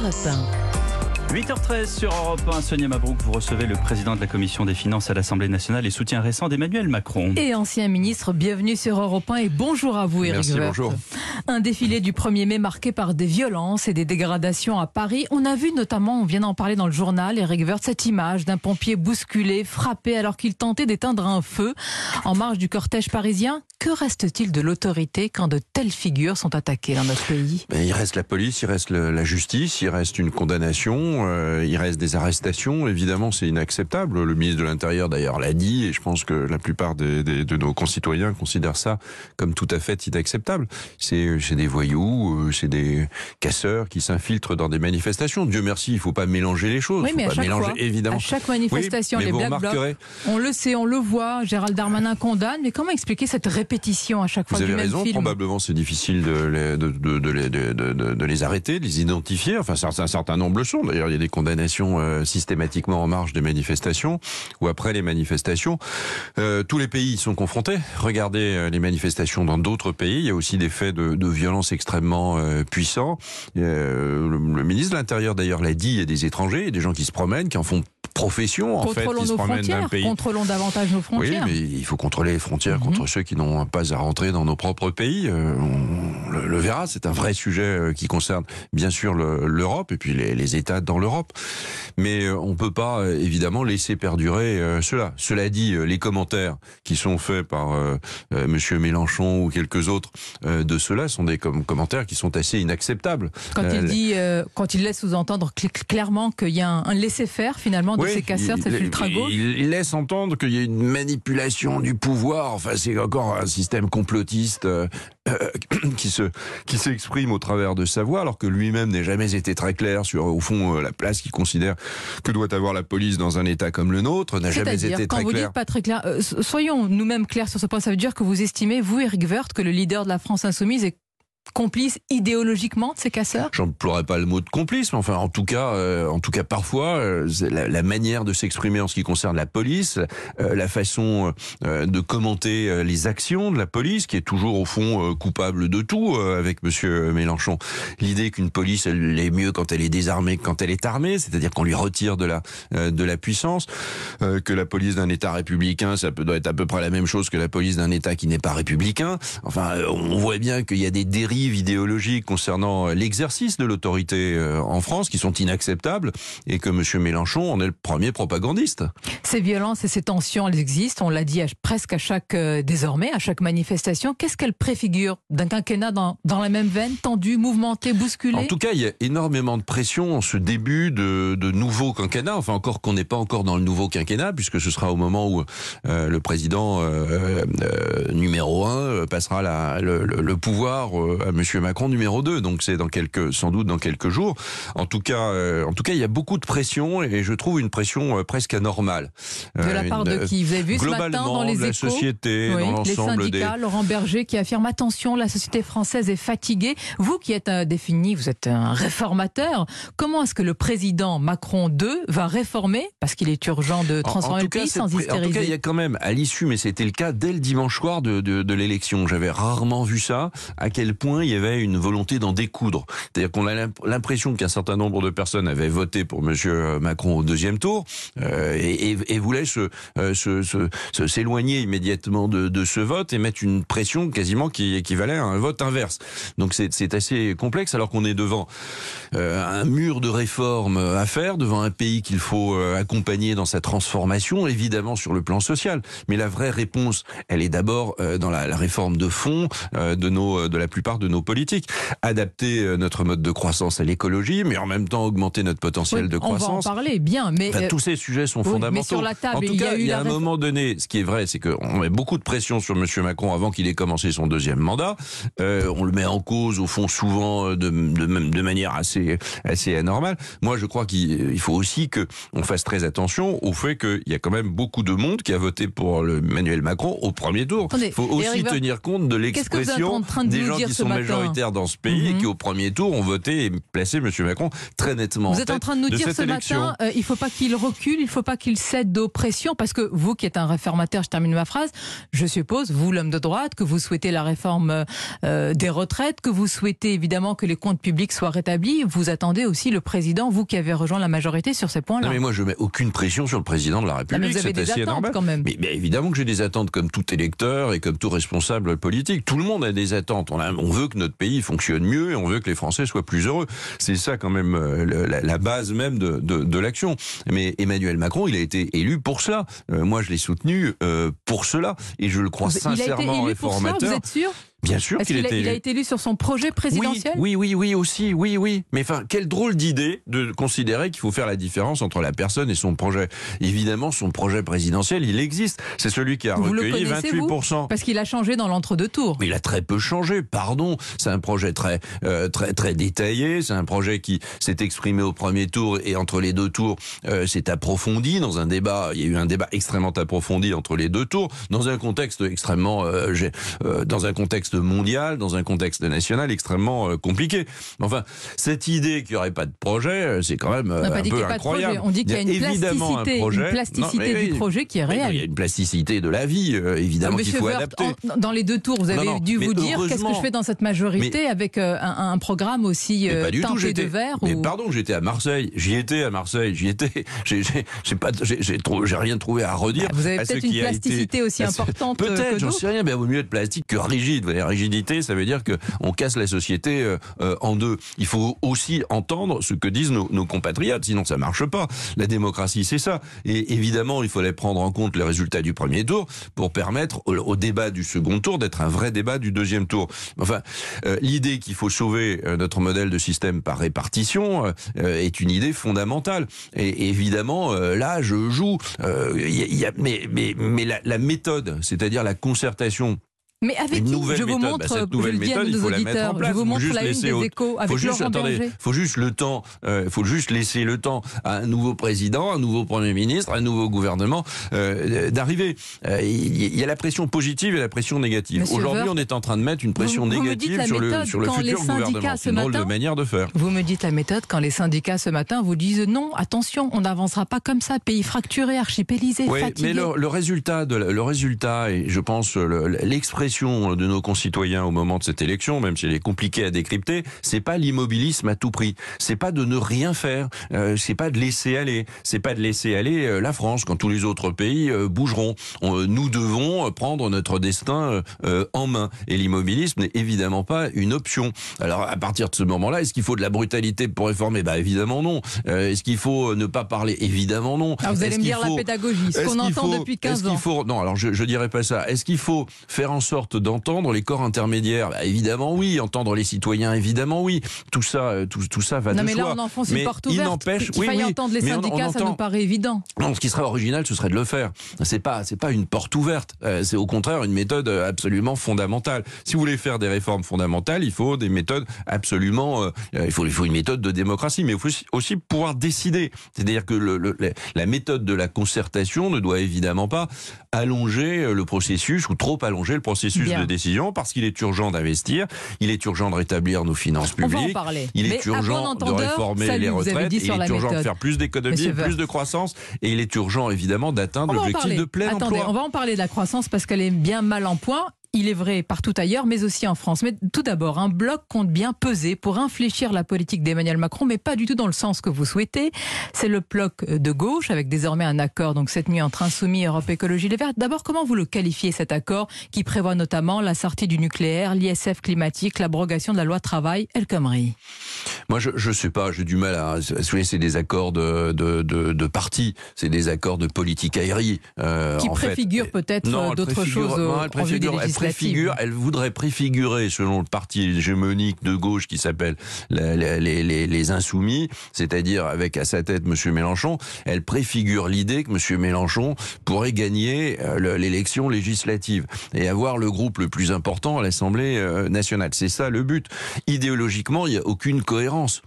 Europe 1. 8h13 sur Europe 1, Sonia Mabrouk, vous recevez le président de la Commission des Finances à l'Assemblée nationale et soutien récent d'Emmanuel Macron. Et ancien ministre, bienvenue sur Europe 1 et bonjour à vous, Éric Merci, Woerth. bonjour. Un défilé du 1er mai marqué par des violences et des dégradations à Paris. On a vu notamment, on vient d'en parler dans le journal, Éric Woerth, cette image d'un pompier bousculé, frappé alors qu'il tentait d'éteindre un feu en marge du cortège parisien. Que reste-t-il de l'autorité quand de telles figures sont attaquées dans notre pays ? Il reste la police, il reste la justice, il reste une condamnation, il reste des arrestations. Évidemment, c'est inacceptable. Le ministre de l'Intérieur, d'ailleurs, l'a dit, et je pense que la plupart de nos concitoyens considèrent ça comme tout à fait inacceptable. C'est des voyous, c'est des casseurs qui s'infiltrent dans des manifestations. Dieu merci, il ne faut pas mélanger les choses. Oui, mais à chaque fois, évidemment. À chaque manifestation, oui, les Black Blocs, on le sait, on le voit, Gérald Darmanin condamne, mais comment expliquer cette répétition à chaque fois du même film ? Vous avez raison, probablement c'est difficile de les arrêter, de les identifier. Enfin, un certain nombre le sont. D'ailleurs, il y a des condamnations systématiquement en marge des manifestations ou après les manifestations. Tous les pays y sont confrontés. Regardez les manifestations dans d'autres pays. Il y a aussi des faits de violence extrêmement puissants. Le ministre de l'Intérieur, d'ailleurs, l'a dit, il y a des étrangers, il y a des gens qui se promènent, qui en font profession, en fait, qui se promènent d'un pays. Contrôlons davantage nos frontières. Oui, mais il faut contrôler les frontières contre ceux qui n'ont pas à rentrer dans nos propres pays. On le verra, c'est un vrai sujet qui concerne bien sûr l'Europe et puis les États dans l'Europe. Mais on ne peut pas, évidemment, laisser perdurer cela. Cela dit, les commentaires qui sont faits par Monsieur Mélenchon ou quelques autres de cela sont des commentaires qui sont assez inacceptables. Quand il laisse sous-entendre clairement qu'il y a un laisser-faire, finalement, de ces casseurs, de cette ultra-gauche. Il laisse entendre qu'il y a une manipulation du pouvoir. Enfin, c'est encore un système complotiste qui s'exprime au travers de sa voix, alors que lui-même n'a jamais été très clair sur, au fond, la place qu'il considère que doit avoir la police dans un État comme le nôtre. N'a jamais été très clair. Quand vous dites pas très clair, soyons nous-mêmes clairs sur ce point. Ça veut dire que vous estimez, vous, Éric Woerth, que le leader de la France Insoumise est complice idéologiquement de ces casseurs ? J'emploierais pas le mot de complice, mais enfin, en tout cas, parfois, la manière de s'exprimer en ce qui concerne la police, la façon de commenter les actions de la police, qui est toujours au fond coupable de tout, avec Monsieur Mélenchon. L'idée qu'une police, elle est mieux quand elle est désarmée que quand elle est armée, c'est-à-dire qu'on lui retire de la puissance, que la police d'un État républicain, doit être à peu près la même chose que la police d'un État qui n'est pas républicain. Enfin, on voit bien qu'il y a des dérives idéologiques concernant l'exercice de l'autorité en France qui sont inacceptables et que M. Mélenchon en est le premier propagandiste. Ces violences et ces tensions, elles existent, on l'a dit presque désormais, à chaque manifestation. Qu'est-ce qu'elles préfigurent d'un quinquennat dans la même veine, tendu, mouvementé, bousculé ? En tout cas, il y a énormément de pression en ce début de nouveau quinquennat, enfin encore qu'on n'est pas encore dans le nouveau quinquennat, puisque ce sera au moment où le président numéro 1 passera le pouvoir à Monsieur Macron numéro 2, donc c'est sans doute dans quelques jours. En tout cas, il y a beaucoup de pression et je trouve une pression presque anormale. De la part de qui ? Vous avez vu ce matin dans les de la Échos, société, dans l'ensemble les syndicats, Laurent Berger qui affirme attention, la société française est fatiguée. Vous qui êtes vous êtes un réformateur. Comment est-ce que le président Macron 2 va réformer, parce qu'il est urgent de transformer le pays sans hystériser ? En tout cas, il y a quand même à l'issue, mais c'était le cas dès le dimanche soir de l'élection. J'avais rarement vu ça. À quel point il y avait une volonté d'en découdre. C'est-à-dire qu'on a l'impression qu'un certain nombre de personnes avaient voté pour Monsieur Macron au deuxième tour et voulaient s'éloigner immédiatement de ce vote et mettre une pression quasiment qui équivalait à un vote inverse. Donc c'est assez complexe alors qu'on est devant un mur de réformes à faire, devant un pays qu'il faut accompagner dans sa transformation, évidemment sur le plan social. Mais la vraie réponse, elle est d'abord dans la réforme de fond de la plupart de nos politiques. Adapter notre mode de croissance à l'écologie, mais en même temps augmenter notre potentiel de croissance. On va en parler, bien, mais... tous ces sujets sont fondamentaux. Mais sur la table, en tout cas, il y a un moment donné, ce qui est vrai, c'est qu'on met beaucoup de pression sur M. Macron avant qu'il ait commencé son deuxième mandat. On le met en cause, au fond, souvent de manière assez anormale. Moi, je crois qu'il faut aussi qu'on fasse très attention au fait qu'il y a quand même beaucoup de monde qui a voté pour Emmanuel Macron au premier tour. Il faut aussi tenir compte de l'expression des gens qui sont matin. majoritaires dans ce pays et qui, au premier tour, ont voté et placé M. Macron très nettement. Vous êtes en train de nous dire ce matin, il ne faut pas qu'il recule, il ne faut pas qu'il cède aux pressions, parce que vous qui êtes un réformateur, je termine ma phrase, je suppose, vous l'homme de droite, que vous souhaitez la réforme des retraites, que vous souhaitez évidemment que les comptes publics soient rétablis, vous attendez aussi le président, vous qui avez rejoint la majorité sur ces points-là. Non mais moi je mets aucune pression sur le président de la République. Non, mais vous avez des attentes quand même. Mais évidemment que j'ai des attentes comme tout électeur et comme tout responsable politique. Tout le monde a des attentes. On veut que notre pays fonctionne mieux et on veut que les Français soient plus heureux. C'est ça quand même la base même de l'action. Mais Emmanuel Macron, il a été élu pour cela. Moi je l'ai soutenu pour cela et je le crois sincèrement réformateur. Vous êtes sûr ? Bien sûr qu'il a été élu. Il a été élu sur son projet présidentiel ? Oui, aussi. Mais enfin, quelle drôle d'idée de considérer qu'il faut faire la différence entre la personne et son projet. Évidemment, son projet présidentiel, il existe. C'est celui qui a recueilli 28%. Parce qu'il a changé dans l'entre-deux tours. Mais il a très peu changé, pardon. C'est un projet très détaillé. C'est un projet qui s'est exprimé au premier tour et entre les deux tours, s'est approfondi dans un débat. Il y a eu un débat extrêmement approfondi entre les deux tours, dans un contexte extrêmement, dans un contexte mondial, dans un contexte national extrêmement compliqué. Enfin, cette idée qu'il n'y aurait pas de projet, c'est quand même un peu incroyable. On dit qu'il y a une plasticité du projet qui est réelle. Il y a une plasticité de la vie, évidemment, qu'il faut adapter. Dans les deux tours, vous avez dû vous dire qu'est-ce que je fais dans cette majorité avec un programme aussi teinté de vert. Mais pardon, j'étais à Marseille. J'y étais. J'ai rien trouvé à redire. Vous avez peut-être une plasticité aussi importante. Peut-être, j'en sais rien. Mais il vaut mieux être plastique que rigide. La rigidité, ça veut dire qu'on casse la société en deux. Il faut aussi entendre ce que disent nos compatriotes, sinon ça marche pas. La démocratie, c'est ça. Et évidemment, il fallait prendre en compte les résultats du premier tour pour permettre au débat du second tour d'être un vrai débat du deuxième tour. Enfin, l'idée qu'il faut sauver notre modèle de système par répartition est une idée fondamentale. Et évidemment, là, je joue. Mais la méthode, c'est-à-dire la concertation. Mais avec qui je vous montre, cette nouvelle méthode, il faut la mettre en place. Je vous montre la une des Échos avec Laurent Berger. Faut juste laisser le temps à un nouveau président, un nouveau Premier ministre, un nouveau gouvernement d'arriver. Il y a la pression positive et la pression négative. Aujourd'hui, on est en train de mettre une pression négative sur le futur gouvernement. C'est une drôle de manière de faire. Vous me dites la méthode quand les syndicats ce matin vous disent non, attention, on n'avancera pas comme ça, pays fracturé, archipélisé, fatigué. Mais le résultat, et je pense l'expression de nos concitoyens au moment de cette élection, même si elle est compliquée à décrypter, c'est pas l'immobilisme à tout prix. C'est pas de ne rien faire. C'est pas de laisser aller. C'est pas de laisser aller la France quand tous les autres pays bougeront. Nous devons prendre notre destin en main. Et l'immobilisme n'est évidemment pas une option. Alors, à partir de ce moment-là, est-ce qu'il faut de la brutalité pour réformer ? Évidemment non. Est-ce qu'il faut ne pas parler ? Évidemment non. Alors vous allez me dire la pédagogie, ce qu'on entend depuis 15 ans. Non, alors je dirais pas ça. Est-ce qu'il faut faire en sorte d'entendre les corps intermédiaires ? Évidemment oui. Entendre les citoyens, évidemment oui. Tout ça va de soi. Non mais là on enfonce une porte ouverte. Qu'il faille entendre les syndicats, ça nous paraît évident. Non, ce qui serait original, ce serait de le faire. C'est pas une porte ouverte. C'est au contraire une méthode absolument fondamentale. Si vous voulez faire des réformes fondamentales, il faut des méthodes absolument. Il faut une méthode de démocratie, mais il faut aussi pouvoir décider. C'est-à-dire que la méthode de la concertation ne doit évidemment pas allonger le processus ou trop allonger le processus de décision, parce qu'il est urgent d'investir, il est urgent de rétablir nos finances publiques, on va en parler. Il est urgent de réformer les retraites, il est urgent de faire plus d'économies, plus de croissance, et il est urgent évidemment d'atteindre l'objectif de plein emploi. On va en parler de la croissance parce qu'elle est bien mal en point. Il est vrai partout ailleurs, mais aussi en France. Mais tout d'abord, un bloc compte bien peser pour infléchir la politique d'Emmanuel Macron, mais pas du tout dans le sens que vous souhaitez. C'est le bloc de gauche, avec désormais un accord donc cette nuit entre Insoumis et Europe Écologie Les Verts. D'abord, comment vous le qualifiez, cet accord qui prévoit notamment la sortie du nucléaire, l'ISF climatique, l'abrogation de la loi travail, El Khomri? Moi, je sais pas, j'ai du mal à... C'est des accords de parti, c'est des accords de politique aérie. Qui préfigurent peut-être d'autres choses en vue des législatives. Elle voudrait préfigurer, selon le parti hégémonique de gauche qui s'appelle les Insoumis, c'est-à-dire avec à sa tête M. Mélenchon, elle préfigure l'idée que M. Mélenchon pourrait gagner l'élection législative et avoir le groupe le plus important à l'Assemblée nationale. C'est ça le but. Idéologiquement, il n'y a aucune cohérence. cohérence,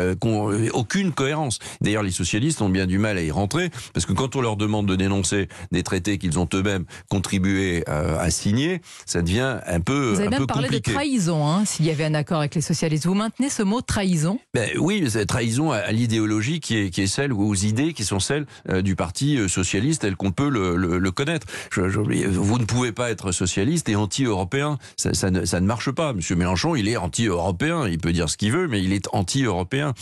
aucune cohérence. D'ailleurs, les socialistes ont bien du mal à y rentrer, parce que quand on leur demande de dénoncer des traités qu'ils ont eux-mêmes contribué à signer, ça devient un peu compliqué. Vous avez même parlé de trahison, s'il y avait un accord avec les socialistes. Vous maintenez ce mot trahison ? Oui, c'est trahison à l'idéologie qui est celle, ou aux idées qui sont celles du Parti socialiste, tel qu'on peut le connaître. Vous ne pouvez pas être socialiste et anti-européen. Ça ne marche pas. Monsieur Mélenchon, il est anti-européen. Il peut dire ce qu'il veut, mais il est anti-européen.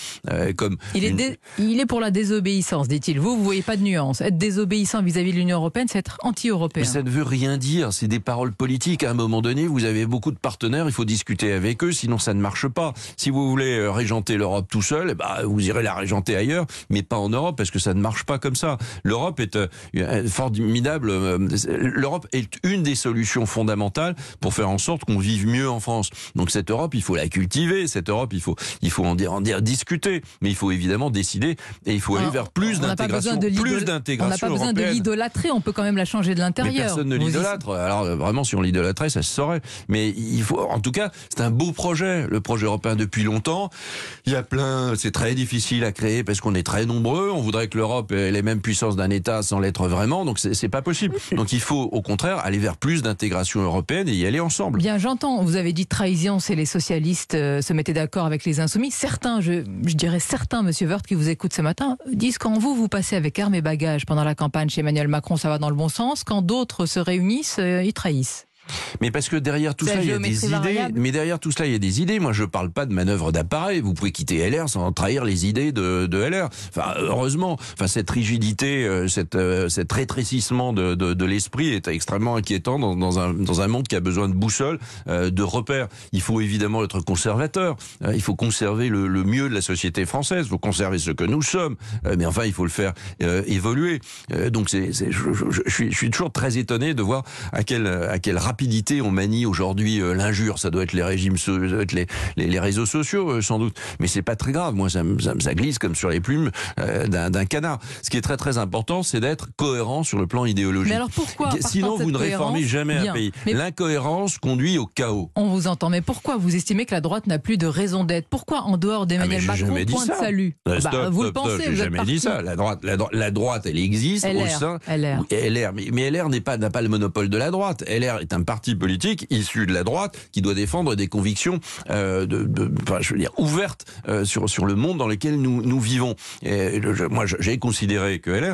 Il est pour la désobéissance, dit-il. Vous voyez pas de nuance. Être désobéissant vis-à-vis de l'Union européenne, c'est être anti-européen. Mais ça ne veut rien dire. C'est des paroles politiques. À un moment donné, vous avez beaucoup de partenaires. Il faut discuter avec eux, sinon ça ne marche pas. Si vous voulez régenter l'Europe tout seul, vous irez la régenter ailleurs, mais pas en Europe, parce que ça ne marche pas comme ça. L'Europe est formidable. L'Europe est une des solutions fondamentales pour faire en sorte qu'on vive mieux en France. Donc cette Europe, il faut la cultiver. Cette Europe, il faut en discuter. Mais il faut évidemment décider, et il faut aller vers plus d'intégration. On n'a pas besoin de l'idolâtrer. On peut quand même la changer de l'intérieur. Mais personne ne l'idolâtre. Alors vraiment, si on l'idolâtrait, ça se saurait. Mais il faut, en tout cas, c'est un beau projet, le projet européen depuis longtemps. Il y a c'est très difficile à créer parce qu'on est très nombreux. On voudrait que l'Europe ait les mêmes puissances d'un État sans l'être vraiment. Donc c'est pas possible. Donc il faut au contraire aller vers plus d'intégration européenne et y aller ensemble. Bien, j'entends. Vous avez dit trahison, c'est les socialistes se mettaient d'accord avec les insoumis. Certains, je dirais certains, Monsieur Woerth, qui vous écoute ce matin, disent quand vous passez avec armes et bagages pendant la campagne chez Emmanuel Macron, ça va dans le bon sens. Quand d'autres se réunissent, ils trahissent. Mais parce que derrière tout cela, il y a des idées. Mais derrière tout cela, il y a des idées. Moi, je parle pas de manœuvre d'appareil. Vous pouvez quitter LR sans trahir les idées de LR. Enfin, heureusement. Enfin, cette rigidité, cet rétrécissement de l'esprit est extrêmement inquiétant dans un monde qui a besoin de boussole, de repères. Il faut évidemment être conservateur. Il faut conserver le mieux de la société française. Il faut conserver ce que nous sommes. Mais enfin, il faut le faire évoluer. Donc, je suis toujours très étonné de voir à quelle rapidité on manie aujourd'hui l'injure. Ça doit être les régimes, ça doit être les réseaux sociaux sans doute. Mais c'est pas très grave. Moi, ça glisse comme sur les plumes d'un canard. Ce qui est très très important, c'est d'être cohérent sur le plan idéologique. Mais alors pourquoi ? Sinon, vous ne réformez jamais un pays. L'incohérence conduit au chaos. On vous entend. Mais pourquoi vous estimez que la droite n'a plus de raison d'être ? Pourquoi en dehors d'Emmanuel Macron, point de salut ? Vous le pensez, j'ai jamais dit ça. La droite, elle existe au sein LR. Mais LR n'a pas le monopole de la droite. LR est un parti politique issu de la droite qui doit défendre des convictions ouvertes sur le monde dans lequel nous vivons. Et moi, j'ai considéré que LR,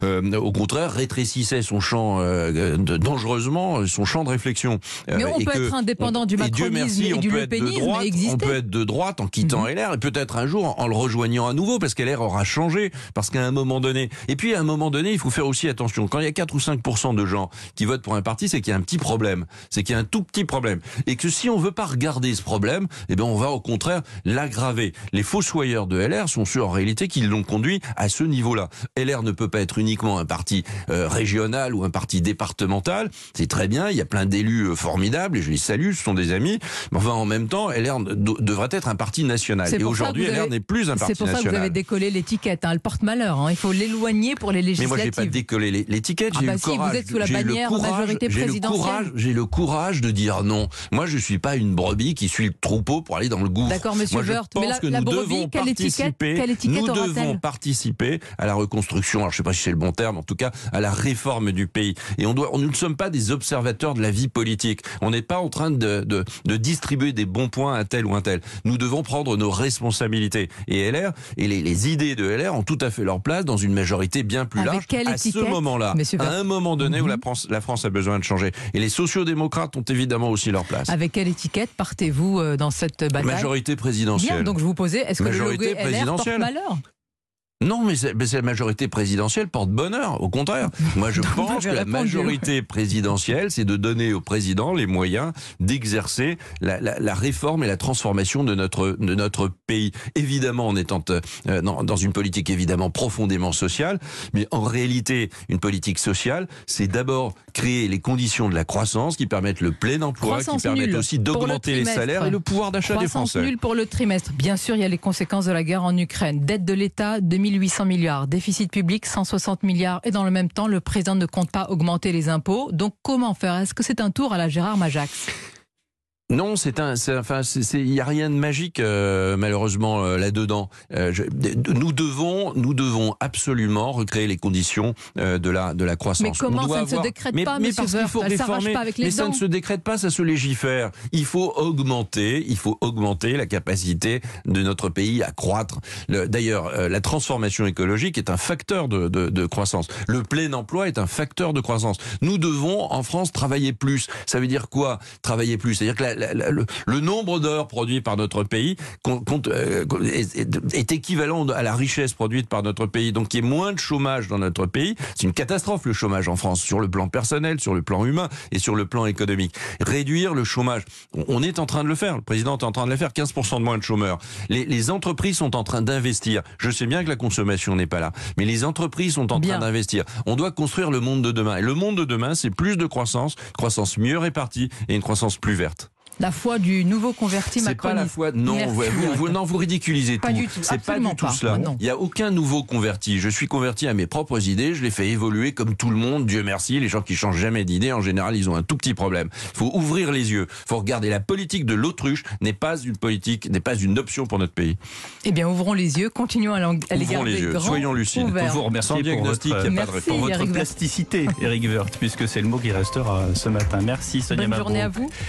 au contraire, rétrécissait son champ dangereusement, son champ de réflexion. Mais on peut être indépendant du macronisme et du lepénisme et exister. On peut être de droite en quittant LR et peut-être un jour en le rejoignant à nouveau parce qu'LR aura changé, parce qu'à un moment donné, et puis à un moment donné, il faut faire aussi attention. Quand il y a 4 ou 5% de gens qui votent pour un parti, c'est qu'il y a un petit problème. C'est qu'il y a un tout petit problème. Et que si on veut pas regarder ce problème, on va au contraire l'aggraver. Les fossoyeurs de LR sont ceux en réalité qui l'ont conduit à ce niveau-là. LR ne peut pas être uniquement un parti régional ou un parti départemental. C'est très bien, il y a plein d'élus formidables et je les salue, ce sont des amis. Mais enfin, en même temps, LR devrait être un parti national. Et aujourd'hui, LR n'est plus un parti national. C'est pour ça que vous avez décollé l'étiquette. Elle porte malheur. Il faut l'éloigner pour les législatives. Mais moi, j'ai pas décollé l'étiquette. J'ai eu le courage. Vous êtes sous la bannière majorité présidentielle. J'ai le courage de dire non. Moi, je suis pas une brebis qui suit le troupeau pour aller dans le gouffre. D'accord, Monsieur Woerth. Mais la brebis, quelle étiquette nous devons participer à la reconstruction. Alors, je sais pas si c'est le bon terme, en tout cas, à la réforme du pays. Et nous ne sommes pas des observateurs de la vie politique. On n'est pas en train de distribuer des bons points à tel ou un tel. Nous devons prendre nos responsabilités. Et LR, et les idées de LR ont tout à fait leur place dans une majorité bien plus large. À ce moment-là, à un moment donné où la France a besoin de changer. Et les sociodémocrates ont évidemment aussi leur place. Avec quelle étiquette partez-vous dans cette bataille ? Majorité présidentielle. Bien, donc je vous posais, est-ce que le logo LR porte malheur ? Non, mais la majorité présidentielle porte bonheur, au contraire. Moi, je pense que la majorité présidentielle, c'est de donner au président les moyens d'exercer la réforme et la transformation de notre pays. Évidemment, en étant dans une politique évidemment profondément sociale, mais en réalité, une politique sociale, c'est d'abord créer les conditions de la croissance qui permettent le plein emploi, qui permettent aussi d'augmenter les salaires et le pouvoir d'achat des Français. Croissance nulle pour le trimestre. Bien sûr, il y a les conséquences de la guerre en Ukraine. Dette de l'État, 2800 milliards. Déficit public, 160 milliards. Et dans le même temps, le président ne compte pas augmenter les impôts. Donc comment faire ? Est-ce que c'est un tour à la Gérard Majax ? Non, il y a rien de magique malheureusement là-dedans. Nous devons absolument recréer les conditions de la croissance. Mais comment ça ne se décrète pas, mais monsieur parce qu'il faut Woerth, ça s'arrache réformer. pas avec les Mais ça dents. ne se décrète pas, ça se légifère. Il faut augmenter la capacité de notre pays à croître. D'ailleurs, la transformation écologique est un facteur de croissance. Le plein emploi est un facteur de croissance. Nous devons en France travailler plus. Ça veut dire quoi? Travailler plus, c'est-à-dire que le nombre d'heures produites par notre pays est équivalent à la richesse produite par notre pays. Donc il y a moins de chômage dans notre pays. C'est une catastrophe le chômage en France, sur le plan personnel, sur le plan humain et sur le plan économique. Réduire le chômage, on est en train de le faire. Le président est en train de le faire. 15% de moins de chômeurs. Les entreprises sont en train d'investir. Je sais bien que la consommation n'est pas là, mais les entreprises sont en train d'investir. On doit construire le monde de demain. Et le monde de demain, c'est plus de croissance mieux répartie et une croissance plus verte. La foi du nouveau converti macroniste. C'est pas la foi. Non, vous ridiculisez pas tout. Du tout. C'est pas du tout cela. Il n'y a aucun nouveau converti. Je suis converti à mes propres idées. Je les fais évoluer comme tout le monde. Dieu merci. Les gens qui changent jamais d'idée, en général, ils ont un tout petit problème. Il faut ouvrir les yeux. Il faut regarder. La politique de l'autruche n'est pas une option pour notre pays. Eh bien, ouvrons les yeux. Continuons à les garder grands. Soyons lucides. Ouverts. Vous remercier pour votre plasticité, Éric Woerth, puisque c'est le mot qui restera ce matin. Merci Sonia Mabrouk. Bonne journée à vous.